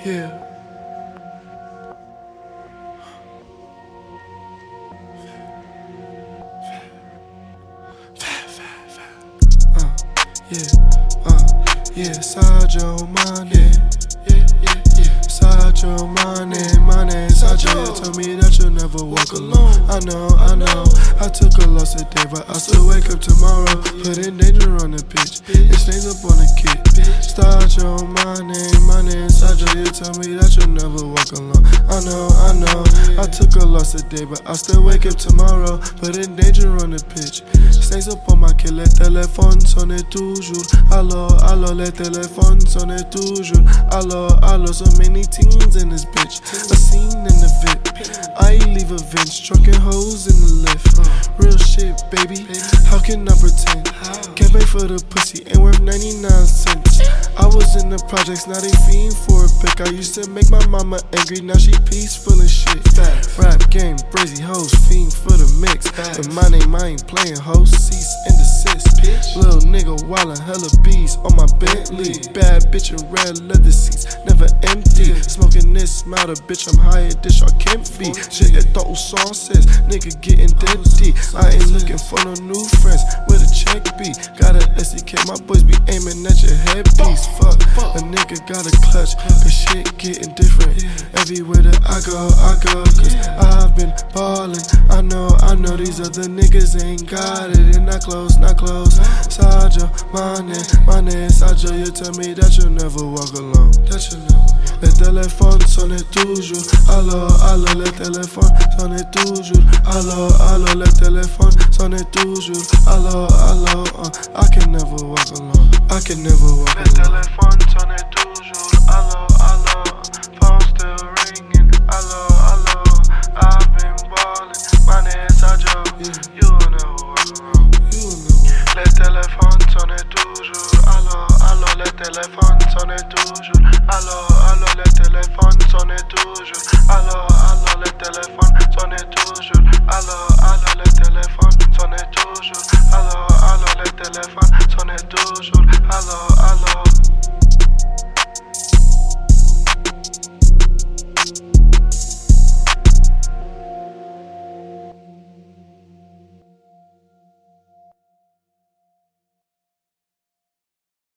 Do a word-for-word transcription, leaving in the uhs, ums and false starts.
Yeah. Uh, yeah, uh, yeah, Sadio Mane. Yeah, yeah, yeah. Sadio Mane, Mane, Sadio. You told me that you'll never walk alone. I know, I know. I took a loss today, but I still wake up tomorrow. Put in danger on the pitch. It stains up on the kit. Sadio Mane, Mane, Sadio. You told me that you'll never walk alone. I know, I know. I took a loss today, but I still wake up tomorrow. Put in danger on the pitch. Stains up on my kit. Le téléphone sonne toujours. Allo, allo, le téléphone sonne toujours. Allo, allo, so many teens in this bitch. A scene in the V I P. I leave a Vince, trucking hoes in the lift. Real shit, baby. How can I pretend? Can't pay for the pussy, ain't worth ninety-nine cents. I was in the projects, now they fiend for a pick. I used to make my mama angry, now she peaceful and shit. Rap game, brazy hoes, fiend for the mix. But my name, I ain't playing hoes, cease and desist. Little nigga wildin', hella bees on my Bentley. Bad bitch in red leather seats, never empty. Smoking this mouth, bitch, I'm higher, this y'all can't be. Shit, I thought was song says, nigga getting dead deep. I ain't looking for no new friends, where the check be? Got a S D K, my boys be aiming at your headpiece. Fuck, a nigga got a clutch, cause shit getting different. Everywhere that I go, I go, cause I've been ballin'. I know, I know these other niggas ain't got it. And not close, not close. Sadio Mane, Mane, Sadio. You tell me that you'll never walk alone. That you'll never. Le téléphone sonne toujours. Allo, allo, le téléphone sonne toujours. Allo, allo, le téléphone sonne toujours. Allo, allo, uh, I can never walk alone. I can never walk alone. Le téléphone sonne toujours. Allo, allo, phone still ringing. Allo, allo, I've been ballin'. Mane, Sadio, you will never walk alone. You will never. Le téléphone sonne toujours. Allo, allo, le téléphone sonne toujours. Allo, allo, le téléphone sonne toujours. Allo, allo, le téléphone